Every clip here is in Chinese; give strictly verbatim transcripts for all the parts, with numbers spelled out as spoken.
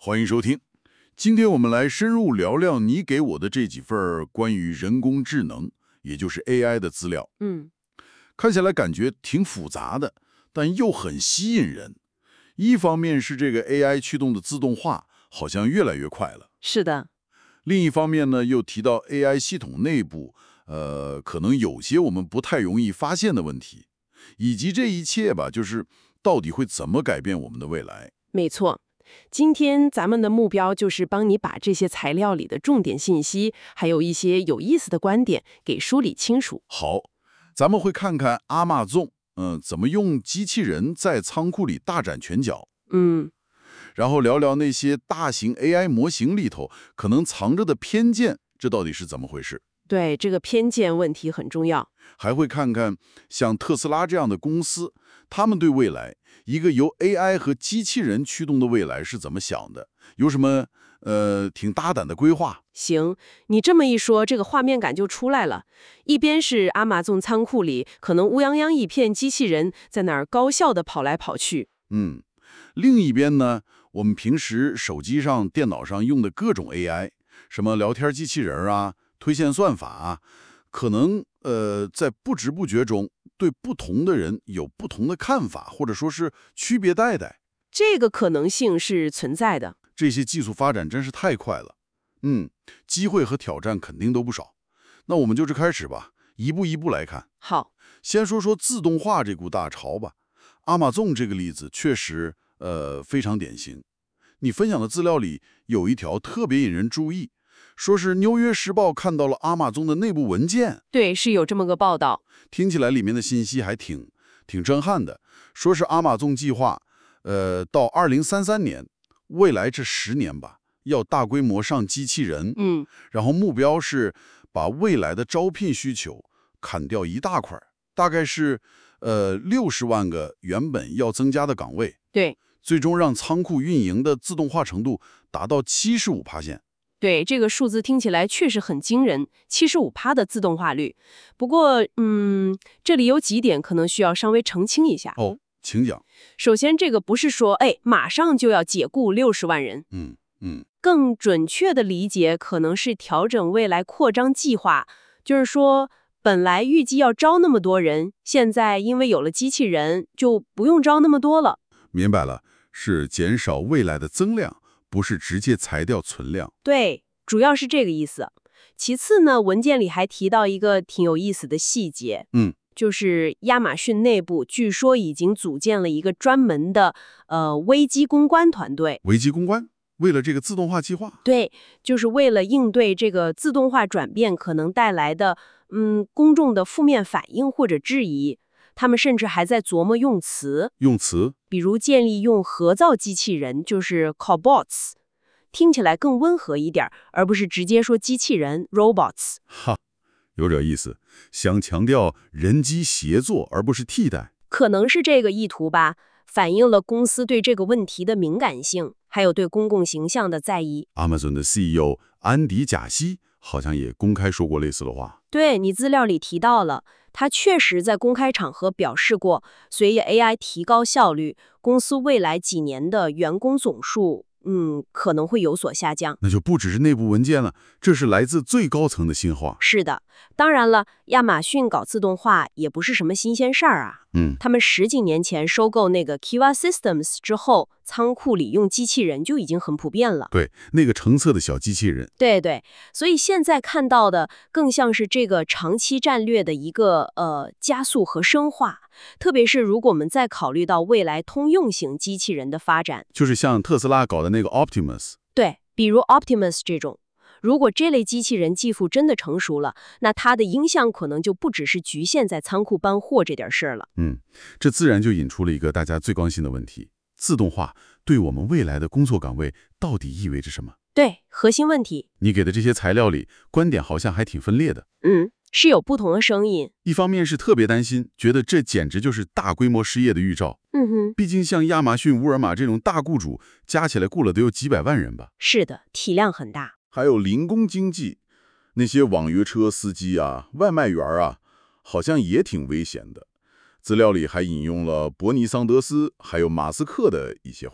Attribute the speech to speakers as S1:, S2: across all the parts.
S1: 欢迎收听。今天我们来深入聊聊你给我的这几份关于人工智能，也就是 A I 的资料。
S2: 嗯，
S1: 看起来感觉挺复杂的，但又很吸引人。一方面是这个 A I 驱动的自动化好像越来越快了，
S2: 是的，
S1: 另一方面呢，又提到 A I 系统内部，呃，可能有些我们不太容易发现的问题，以及这一切吧，就是到底会怎么改变我们的未来。
S2: 没错。今天咱们的目标就是帮你把这些材料里的重点信息，还有一些有意思的观点给梳理清楚。
S1: 好，咱们会看看阿玛纵，嗯，怎么用机器人在仓库里大展拳脚，
S2: 嗯，
S1: 然后聊聊那些大型 A I 模型里头可能藏着的偏见，这到底是怎么回事？
S2: 对，这个偏见问题很重要。
S1: 还会看看像特斯拉这样的公司，他们对未来一个由 A I 和机器人驱动的未来是怎么想的，有什么呃挺大胆的规划？
S2: 行，你这么一说，这个画面感就出来了。一边是阿玛纵仓库里可能乌泱泱一片机器人在那儿高效地跑来跑去，
S1: 嗯，另一边呢，我们平时手机上、电脑上用的各种 A I，什么聊天机器人啊、推线算法啊，可能呃在不知不觉中对不同的人有不同的看法，或者说是区别待待。
S2: 这个可能性是存在的。
S1: 这些技术发展真是太快了，嗯，机会和挑战肯定都不少。那我们就这开始吧，一步一步来看。
S2: 好，
S1: 先说说自动化这股大潮吧。阿玛纵这个例子确实呃非常典型。你分享的资料里有一条特别引人注意，说是《纽约时报》看到了阿玛纵的内部文件，
S2: 对，是有这么个报道。
S1: 听起来里面的信息还挺挺震撼的。说是阿玛纵计划，呃，到二零三三年，未来这十年吧，要大规模上机器人，
S2: 嗯，
S1: 然后目标是把未来的招聘需求砍掉一大块儿，大概是呃六十万个原本要增加的岗位，
S2: 对。
S1: 最终让仓库运营的自动化程度达到七十五%。
S2: 对，这个数字听起来确实很惊人，七十五趴的自动化率。不过，嗯，这里有几点可能需要稍微澄清一下。
S1: 哦，请讲。
S2: 首先，这个不是说，哎，马上就要解雇六十万人。
S1: 嗯嗯，
S2: 更准确的理解可能是调整未来扩张计划，就是说，本来预计要招那么多人，现在因为有了机器人，就不用招那么多了。
S1: 明白了，是减少未来的增量，不是直接裁掉存量。
S2: 对，主要是这个意思。其次呢，文件里还提到一个挺有意思的细节，
S1: 嗯，
S2: 就是亚马逊内部据说已经组建了一个专门的呃危机公关团队。
S1: 危机公关，为了这个自动化计划。
S2: 对，就是为了应对这个自动化转变可能带来的嗯公众的负面反应或者质疑。他们甚至还在琢磨用词，
S1: 用词，
S2: 比如建立用合造机器人，就是 cobots， 听起来更温和一点，而不是直接说机器人 robots。
S1: 哈，有点意思，想强调人机协作而不是替代。
S2: 可能是这个意图吧，反映了公司对这个问题的敏感性，还有对公共形象的在意。
S1: Amazon 的 C E O 安迪·贾西好像也公开说过类似的话。
S2: 对，你资料里提到了，他确实在公开场合表示过，随着 A I 提高效率，公司未来几年的员工总数，嗯，可能会有所下降。
S1: 那就不只是内部文件了，这是来自最高层的新话。
S2: 是的，当然了，亚马逊搞自动化也不是什么新鲜事儿啊。
S1: 嗯，
S2: 他们十几年前收购那个 Kiva Systems 之后，仓库里用机器人就已经很普遍了。
S1: 对，那个橙色的小机器人。
S2: 对对，所以现在看到的更像是这个长期战略的一个呃加速和深化。特别是如果我们再考虑到未来通用型机器人的发展，
S1: 就是像特斯拉搞的那个 Optimus。
S2: 对，比如 Optimus 这种。如果这类机器人技术真的成熟了，那它的影响可能就不只是局限在仓库搬货这点事儿了。
S1: 嗯，这自然就引出了一个大家最关心的问题：自动化对我们未来的工作岗位到底意味着什么？
S2: 对，核心问题。
S1: 你给的这些材料里，观点好像还挺分裂的。
S2: 嗯，是有不同的声音。
S1: 一方面是特别担心，觉得这简直就是大规模失业的预兆。
S2: 嗯哼，
S1: 毕竟像亚马逊、沃尔玛这种大雇主，加起来雇了得有几百万人吧。
S2: 是的，体量很大。
S1: 还有零工经济，那些网约车司机啊、外卖员啊，好像也挺危险的。资料里还引用了伯尼桑德斯还有马斯克的一些话。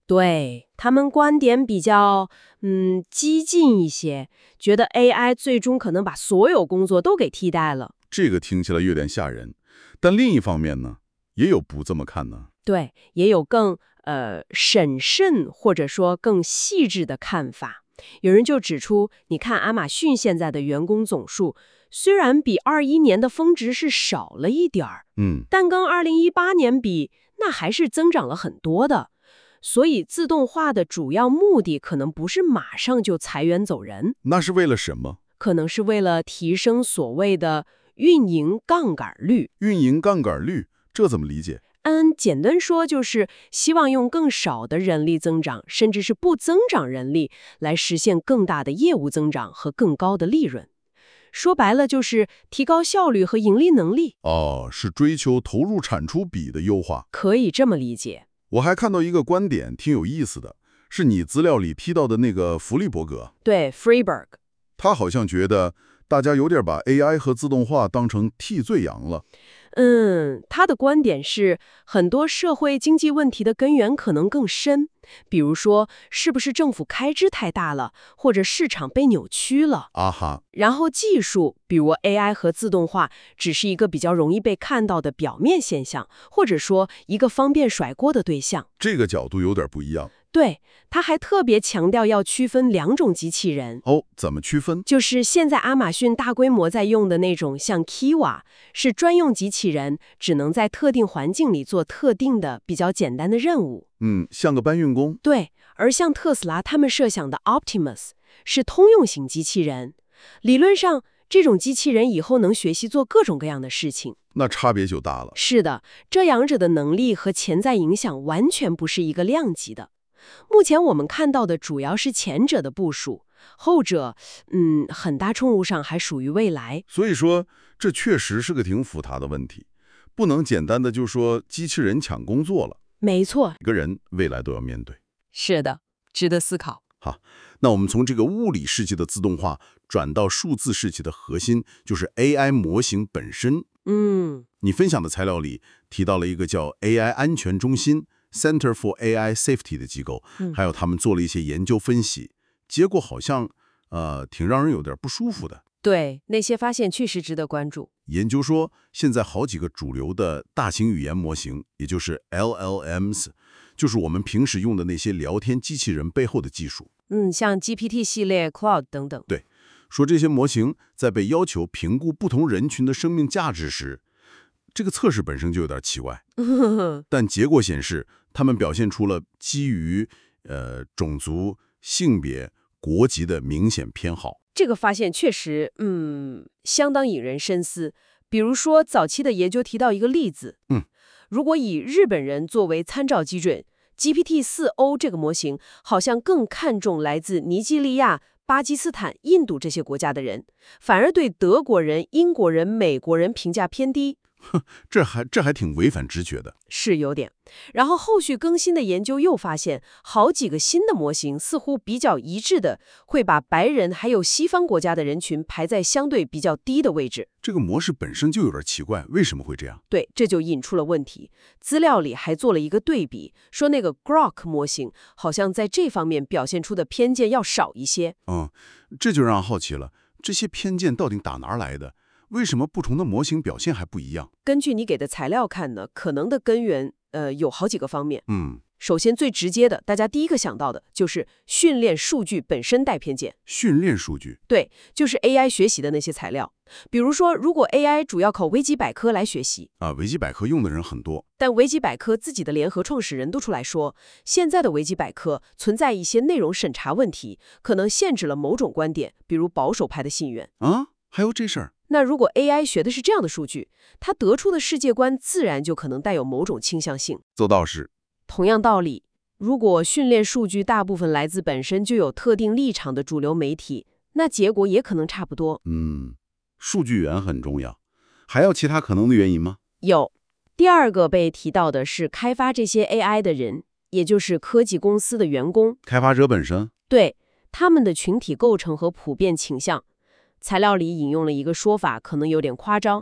S2: 对，他们观点比较嗯激进一些，觉得 A I 最终可能把所有工作都给替代了。
S1: 这个听起来有点吓人。但另一方面呢，也有不这么看呢。
S2: 对，也有更呃审慎或者说更细致的看法。有人就指出，你看亚马逊现在的员工总数，虽然比二一年的峰值是少了一点儿，
S1: 嗯，
S2: 但跟二零一八年比，那还是增长了很多的。所以自动化的主要目的可能不是马上就裁员走人，
S1: 那是为了什么？
S2: 可能是为了提升所谓的运营杠杆率。
S1: 运营杠杆率，这怎么理解？
S2: 嗯，简单说就是希望用更少的人力增长，甚至是不增长人力，来实现更大的业务增长和更高的利润。说白了就是提高效率和盈利能力。
S1: 哦，是追求投入产出比的优化。
S2: 可以这么理解。
S1: 我还看到一个观点挺有意思的，是你资料里提到的那个弗利伯格。
S2: 对 ，Freeberg。
S1: 他好像觉得大家有点把 A I 和自动化当成替罪羊了。
S2: 嗯，他的观点是，很多社会经济问题的根源可能更深，比如说，是不是政府开支太大了，或者市场被扭曲了。
S1: 啊哈，
S2: 然后技术，比如 A I 和自动化，只是一个比较容易被看到的表面现象，或者说一个方便甩锅的对象。
S1: 这个角度有点不一样。
S2: 对，他还特别强调要区分两种机器人。
S1: 哦，怎么区分？
S2: 就是现在亚马逊大规模在用的那种，像 Kiva 是专用机器人，只能在特定环境里做特定的比较简单的任务。
S1: 嗯，像个搬运工。
S2: 对，而像特斯拉他们设想的 Optimus 是通用型机器人，理论上这种机器人以后能学习做各种各样的事情。
S1: 那差别就大了。
S2: 是的，这两者的能力和潜在影响完全不是一个量级的。目前我们看到的主要是前者的部署，后者，嗯，很大程度上还属于未来。
S1: 所以说，这确实是个挺复杂的问题，不能简单的就说机器人抢工作了。
S2: 没错，
S1: 每个人未来都要面对。
S2: 是的，值得思考。
S1: 好，那我们从这个物理世界的自动化转到数字世界的核心，就是 A I 模型本身。
S2: 嗯，
S1: 你分享的材料里提到了一个叫 A I 安全中心 Center for A I Safety 的机构，还有他们做了一些研究分析，结果好像呃挺让人有点不舒服的。
S2: 对，那些发现确实值得关注。
S1: 研究说，现在好几个主流的大型语言模型，也就是 L L Ms， 就是我们平时用的那些聊天机器人背后的技术。
S2: 嗯，像 G P T 系列、Cloud 等等。
S1: 对，说这些模型在被要求评估不同人群的生命价值时，这个测试本身就有点奇怪。但结果显示，他们表现出了基于呃种族、性别、国籍的明显偏好。
S2: 这个发现确实，嗯，相当引人深思。比如说，早期的研究提到一个例子，
S1: 嗯，
S2: 如果以日本人作为参照基准 ，G P T 四 O 这个模型好像更看重来自尼日利亚、巴基斯坦、印度这些国家的人，反而对德国人、英国人、美国人评价偏低。
S1: 这还这还挺违反直觉的。
S2: 是有点。然后后续更新的研究又发现，好几个新的模型似乎比较一致的，会把白人还有西方国家的人群排在相对比较低的位置。
S1: 这个模式本身就有点奇怪，为什么会这样？
S2: 对，这就引出了问题。资料里还做了一个对比，说那个 Grok 模型好像在这方面表现出的偏见要少一些。
S1: 嗯，这就让人好奇了，这些偏见到底打哪儿来的？为什么不同的模型表现还不一样？
S2: 根据你给的材料看呢，可能的根源呃有好几个方面。
S1: 嗯，
S2: 首先最直接的，大家第一个想到的就是训练数据本身带偏见。
S1: 训练数据，
S2: 对，就是 A I 学习的那些材料。比如说，如果 A I 主要靠维基百科来学习
S1: 啊，维基百科用的人很多，
S2: 但维基百科自己的联合创始人都出来说，现在的维基百科存在一些内容审查问题，可能限制了某种观点，比如保守派的信源
S1: 啊，还有这事儿。
S2: 那如果 A I 学的是这样的数据，它得出的世界观自然就可能带有某种倾向性。
S1: 做到是。
S2: 同样道理，如果训练数据大部分来自本身就有特定立场的主流媒体，那结果也可能差不多。
S1: 嗯，数据源很重要。还有其他可能的原因吗？
S2: 有。第二个被提到的是开发这些 A I 的人，也就是科技公司的员工。
S1: 开发者本身？
S2: 对，他们的群体构成和普遍倾向。材料里引用了一个说法，可能有点夸张，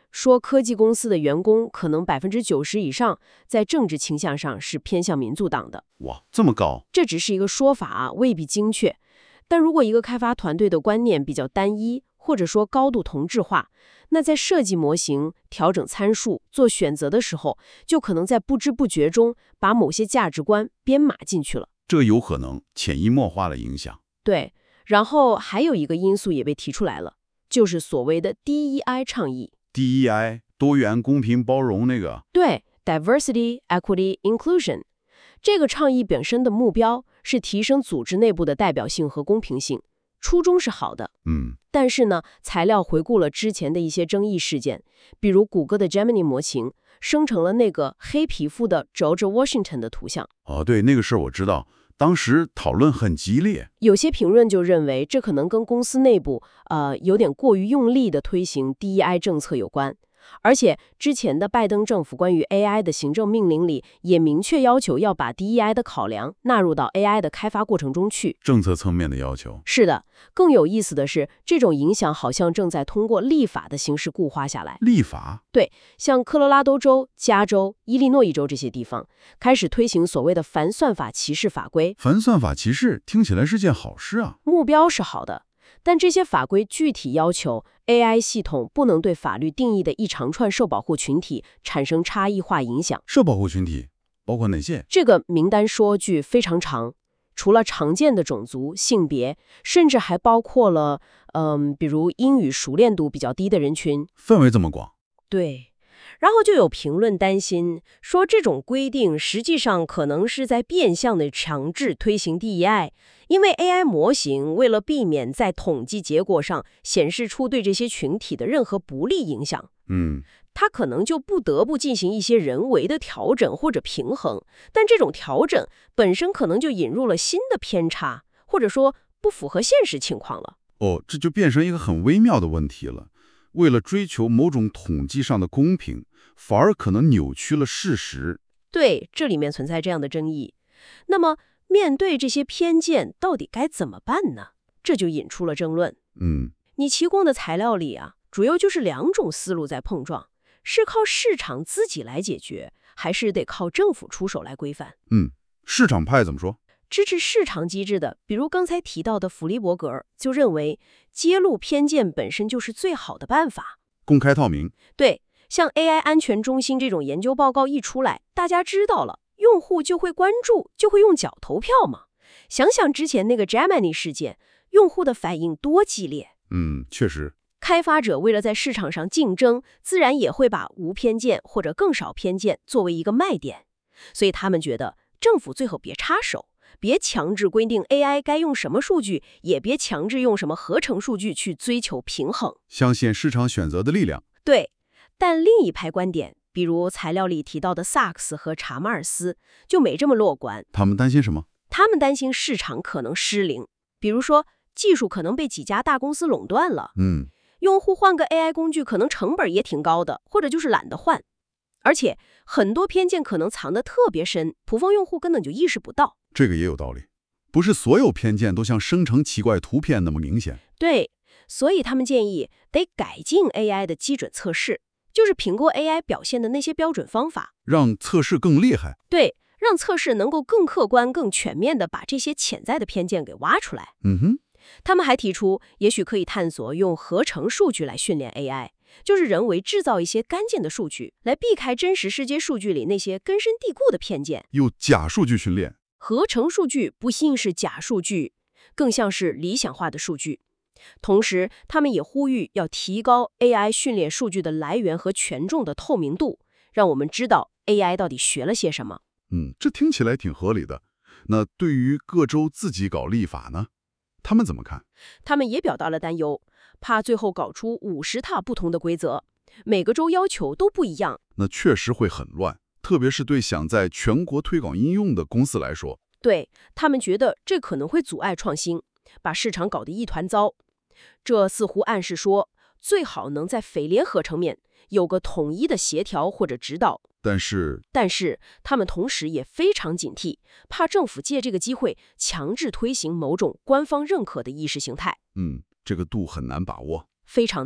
S2: 说科技公司的员工可能百分之九十以上在政治倾向上是偏向民主党的。
S1: 哇，这么高？
S2: 这只是一个说法啊，未必精确。但如果一个开发团队的观念比较单一，或者说高度同质化，那在设计模型、调整参数、做选择的时候，就可能在不知不觉中把某些价值观编码进去了。
S1: 这有可能潜移默化的影响。
S2: 对，然后还有一个因素也被提出来了，就是所谓的 D E I 倡议。
S1: D E I 多元、公平、包容那个。
S2: 对 ，Diversity, Equity, Inclusion。这个倡议本身的目标是提升组织内部的代表性和公平性，初衷是好的。
S1: 嗯，
S2: 但是呢，材料回顾了之前的一些争议事件，比如谷歌的 Gemini 模型生成了那个黑皮肤的 George Washington 的图像。
S1: 哦，对，那个事儿我知道，当时讨论很激烈。
S2: 有些评论就认为，这可能跟公司内部呃有点过于用力的推行 D E I 政策有关。而且之前的拜登政府关于 A I 的行政命令里也明确要求要把 D E I 的考量纳入到 A I 的开发过程中去。
S1: 政策层面的要求。
S2: 是的，更有意思的是，这种影响好像正在通过立法的形式固化下来。
S1: 立法？
S2: 对，像科罗拉多州、加州、伊利诺伊州这些地方开始推行所谓的反算法歧视法规。
S1: 反算法歧视听起来是件好事啊。
S2: 目标是好的，但这些法规具体要求 A I 系统不能对法律定义的一长串受保护群体产生差异化影响。
S1: 受保护群体包括哪些？
S2: 这个名单说句非常长，除了常见的种族、性别，甚至还包括了，嗯，比如英语熟练度比较低的人群。
S1: 范围这么广？
S2: 对。然后就有评论担心，说这种规定实际上可能是在变相的强制推行 D E I， 因为 A I 模型为了避免在统计结果上显示出对这些群体的任何不利影响，
S1: 嗯，
S2: 它可能就不得不进行一些人为的调整或者平衡，但这种调整本身可能就引入了新的偏差，或者说不符合现实情况了。
S1: 哦，这就变成一个很微妙的问题了。为了追求某种统计上的公平，反而可能扭曲了事实。
S2: 对，这里面存在这样的争议。那么，面对这些偏见，到底该怎么办呢？这就引出了争论。
S1: 嗯，
S2: 你提供的材料里啊，主要就是两种思路在碰撞，是靠市场自己来解决，还是得靠政府出手来规范？
S1: 嗯，市场派怎么说？
S2: 支持市场机制的，比如刚才提到的弗利伯格，就认为揭露偏见本身就是最好的办法。
S1: 公开透明。
S2: 对，像 A I 安全中心这种研究报告一出来，大家知道了，用户就会关注，就会用脚投票嘛。想想之前那个 Gemini 事件，用户的反应多激烈。
S1: 嗯，确实。
S2: 开发者为了在市场上竞争，自然也会把无偏见或者更少偏见作为一个卖点。所以他们觉得政府最后别插手，别强制规定 A I 该用什么数据，也别强制用什么合成数据去追求平衡，
S1: 相信市场选择的力量。
S2: 对，但另一派观点，比如材料里提到的萨克斯和查马尔斯，就没这么乐观。
S1: 他们担心什么？
S2: 他们担心市场可能失灵，比如说技术可能被几家大公司垄断了，
S1: 嗯，
S2: 用户换个 A I 工具可能成本也挺高的，或者就是懒得换。而且很多偏见可能藏得特别深，普通用户根本就意识不到。
S1: 这个也有道理，不是所有偏见都像生成奇怪图片那么明显。
S2: 对，所以他们建议得改进 A I 的基准测试，就是评估 A I 表现的那些标准方法，
S1: 让测试更厉害。
S2: 对，让测试能够更客观、更全面地把这些潜在的偏见给挖出来。
S1: 嗯哼，
S2: 他们还提出，也许可以探索用合成数据来训练 A I， 就是人为制造一些干净的数据，来避开真实世界数据里那些根深蒂固的偏见。
S1: 用假数据训练。
S2: 合成数据不像是假数据，更像是理想化的数据。同时，他们也呼吁要提高 A I 训练数据的来源和权重的透明度，让我们知道 A I 到底学了些什么。
S1: 嗯，这听起来挺合理的。那对于各州自己搞立法呢？他们怎么看？
S2: 他们也表达了担忧，怕最后搞出五十套不同的规则，每个州要求都不一样。
S1: 那确实会很乱，特别是对想在全国推广应用的公司来说。
S2: 对，他们觉得这可能会阻碍创新，把市场搞得一团糟。这似乎暗示说，最好能在非联合层面有个统一的协调或者指导。
S1: 但是，
S2: 但是他们同时也非常警惕，怕政府借这个机会强制推行某种官方认可的意识形态。
S1: 嗯，这个度很难把握，
S2: 非常难。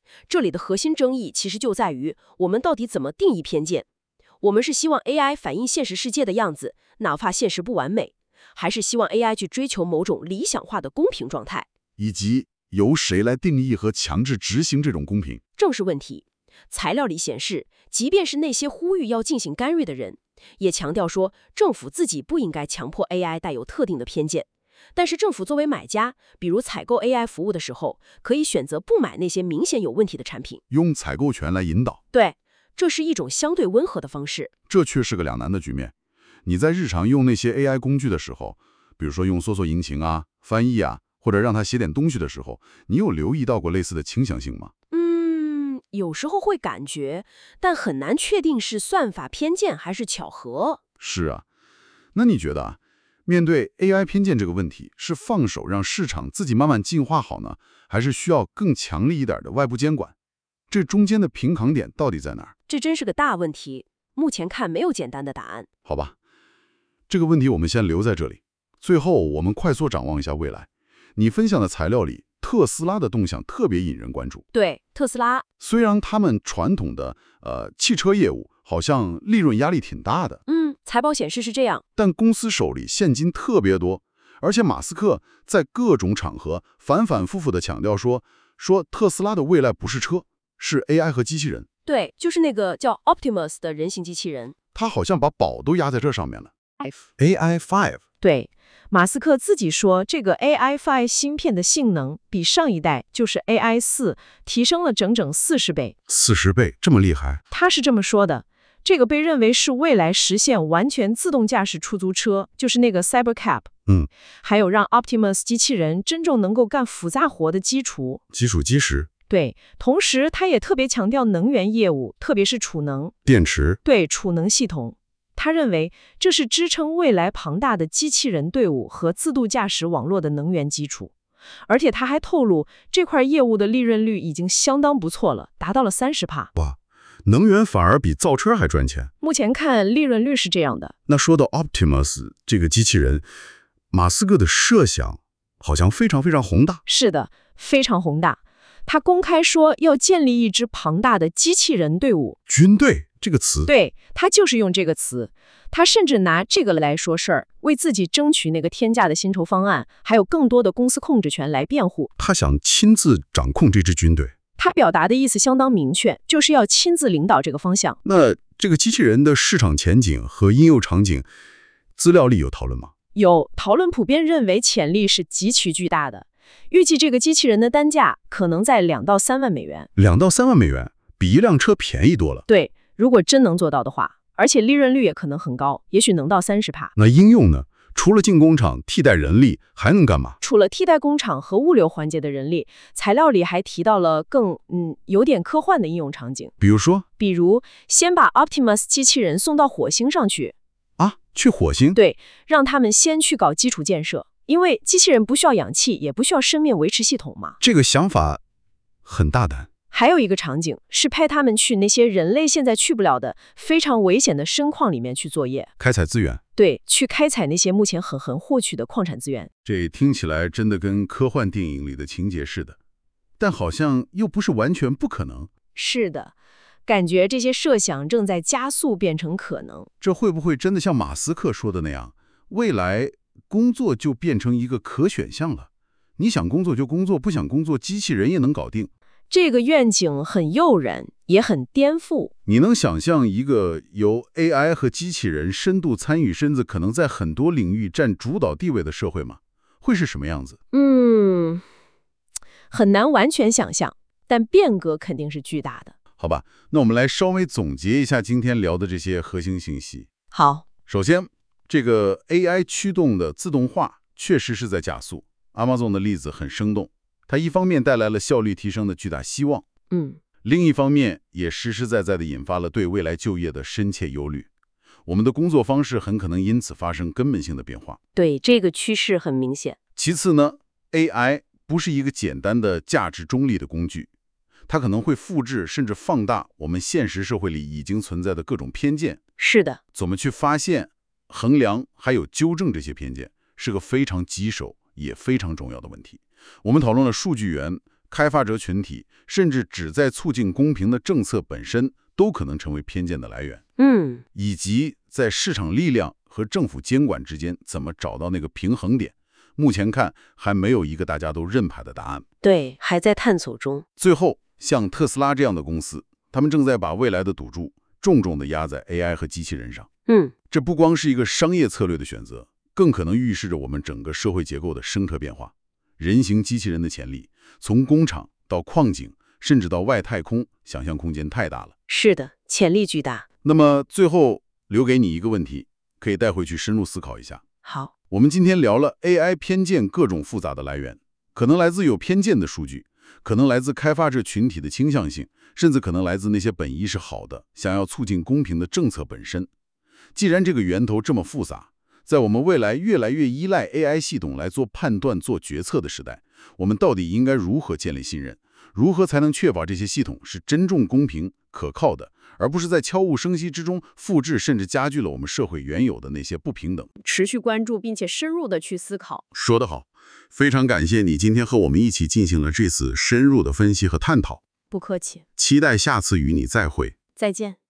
S2: 这里的核心争议其实就在于我们到底怎么定义偏见。我们是希望 A I 反映现实世界的样子，哪怕现实不完美，还是希望 A I 去追求某种理想化的公平状态？
S1: 以及由谁来定义和强制执行这种公平？
S2: 正是问题。材料里显示，即便是那些呼吁要进行干预的人，也强调说政府自己不应该强迫 A I 带有特定的偏见。但是政府作为买家，比如采购 A I 服务的时候，可以选择不买那些明显有问题的产品，
S1: 用采购权来引导。
S2: 对，这是一种相对温和的方式。
S1: 这却是个两难的局面。你在日常用那些 A I 工具的时候，比如说用搜索引擎啊、翻译啊，或者让它写点东西的时候，你有留意到过类似的倾向性吗？
S2: 嗯，有时候会感觉，但很难确定是算法偏见还是巧合。
S1: 是啊，那你觉得啊，面对 A I 偏见这个问题，是放手让市场自己慢慢进化好呢，还是需要更强力一点的外部监管？这中间的平衡点到底在哪儿？
S2: 这真是个大问题，目前看没有简单的答案。
S1: 好吧，这个问题我们先留在这里。最后，我们快速展望一下未来。你分享的材料里，特斯拉的动向特别引人关注。
S2: 对，特斯拉，
S1: 虽然他们传统的呃汽车业务好像利润压力挺大的，
S2: 嗯，财报显示是这样，
S1: 但公司手里现金特别多，而且马斯克在各种场合反反复复地强调说，说特斯拉的未来不是车，是 A I 和机器人。
S2: 对，就是那个叫 Optimus 的人形机器人。
S1: 他好像把宝都压在这上面了。
S3: A I 五，
S4: 对，马斯克自己说，这个 A I 五 芯片的性能比上一代就是 A I 四提升了整整四十倍。
S1: 四十倍，这么厉害？
S4: 他是这么说的。这个被认为是未来实现完全自动驾驶出租车，就是那个 Cybercab，
S1: 嗯，
S4: 还有让 Optimus 机器人真正能够干复杂活的基础。
S1: 基础基石，
S4: 对，同时他也特别强调能源业务，特别是储能、
S1: 电池。
S4: 对，储能系统。他认为这是支撑未来庞大的机器人队伍和自动驾驶网络的能源基础。而且他还透露，这块业务的利润率已经相当不错了，达到了 百分之三十。
S1: 哇，能源反而比造车还赚钱。
S4: 目前看利润率是这样的。
S1: 那说到 Optimus 这个机器人，马斯克的设想好像非常非常宏大。
S4: 是的，非常宏大。他公开说要建立一支庞大的机器人队伍。
S1: 军队这个词，
S4: 对，他就是用这个词。他甚至拿这个来说事儿，为自己争取那个天价的薪酬方案，还有更多的公司控制权来辩护。
S1: 他想亲自掌控这支军队。
S4: 他表达的意思相当明确，就是要亲自领导这个方向。
S1: 那这个机器人的市场前景和应用场景，资料里有讨论吗？
S4: 有讨论普遍认为潜力是极其巨大的，预计这个机器人的单价可能在两到三万美元。
S1: 两到三万美元，比一辆车便宜多了。
S4: 对，如果真能做到的话，而且利润率也可能很高，也许能到 百分之三十。
S1: 那应用呢？除了进工厂替代人力，还能干嘛？
S4: 除了替代工厂和物流环节的人力，材料里还提到了更嗯有点科幻的应用场景。
S1: 比如说，
S4: 比如先把 Optimus 机器人送到火星上去
S1: 啊，去火星？
S4: 对，让他们先去搞基础建设，因为机器人不需要氧气，也不需要生命维持系统嘛。
S1: 这个想法很大胆。
S4: 还有一个场景是派他们去那些人类现在去不了的非常危险的深矿里面去作业，
S1: 开采资源。
S4: 对，去开采那些目前很难获取的矿产资源。
S1: 这听起来真的跟科幻电影里的情节似的，但好像又不是完全不可能。
S4: 是的，感觉这些设想正在加速变成可能。
S1: 这会不会真的像马斯克说的那样，未来工作就变成一个可选项了？你想工作就工作，不想工作，机器人也能搞定。
S4: 这个愿景很诱人，也很颠覆。
S1: 你能想象一个由 A I 和机器人深度参与，甚至可能在很多领域占主导地位的社会吗？会是什么样子？
S4: 嗯，很难完全想象，但变革肯定是巨大的。
S1: 好吧，那我们来稍微总结一下今天聊的这些核心信息。
S4: 好，
S1: 首先，这个 A I 驱动的自动化确实是在加速。Amazon 的例子很生动。它一方面带来了效率提升的巨大希望，
S4: 嗯，
S1: 另一方面也实实在在地引发了对未来就业的深切忧虑。我们的工作方式很可能因此发生根本性的变化。
S2: 对，这个趋势很明显。
S1: 其次呢 ，A I 不是一个简单的价值中立的工具，它可能会复制甚至放大我们现实社会里已经存在的各种偏见。
S2: 是的，
S1: 怎么去发现、衡量还有纠正这些偏见，是个非常棘手也非常重要的问题。我们讨论了数据源、 开发者群体，甚至旨在促进公平的政策本身，都可能成为偏见的来源。
S2: 嗯，
S1: 以及在市场力量和政府监管之间怎么找到那个平衡点，目前看还没有一个大家都认牌的答案。
S2: 对，还在探索中。
S1: 最后，像特斯拉这样的公司，他们正在把未来的赌注重重地压在 A I 和机器人上。
S2: 嗯，
S1: 这不光是一个商业策略的选择，更可能预示着我们整个社会结构的深刻变化。人形机器人的潜力，从工厂到矿井，甚至到外太空，想象空间太大了。
S2: 是的，潜力巨大。
S1: 那么最后留给你一个问题，可以带回去深入思考一下。
S2: 好，
S1: 我们今天聊了 A I 偏见各种复杂的来源，可能来自有偏见的数据，可能来自开发者群体的倾向性，甚至可能来自那些本意是好的，想要促进公平的政策本身。既然这个源头这么复杂，在我们未来越来越依赖 A I 系统来做判断、做决策的时代，我们到底应该如何建立信任？如何才能确保这些系统是真正公平、可靠的，而不是在悄无声息之中复制甚至加剧了我们社会原有的那些不平等？
S2: 持续关注并且深入的去思考。
S1: 说得好，非常感谢你今天和我们一起进行了这次深入的分析和探讨。
S2: 不客气，
S1: 期待下次与你再会。
S2: 再见。